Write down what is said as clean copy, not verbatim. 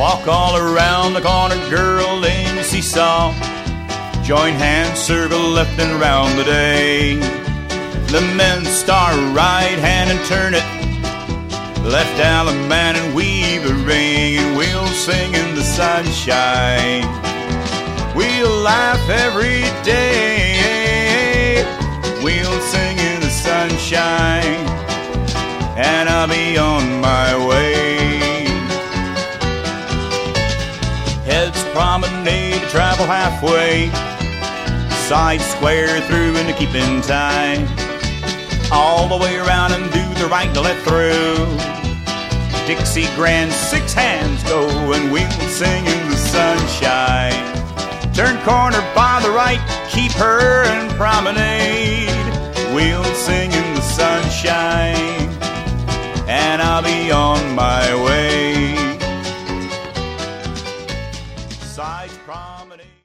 Walk all around the corner, girl, in your seesaw. Join hands, circle left and round the day. The men start right hand and turn it left, Allemande, and weave a ring, and we'll sing in the sunshine. We'll laugh every day. We'll sing in the sunshine, and I'll be on my way. Heads promenade, travel halfway. Side square through and to keep in time. All the way around and do the right to let through. Dixie Grand, 6 hands go, and we'll sing in the sunshine. Turn corner by the right, keep her and promenade. We'll sing in the sunshine, and I'll be on my way. Sides promenade.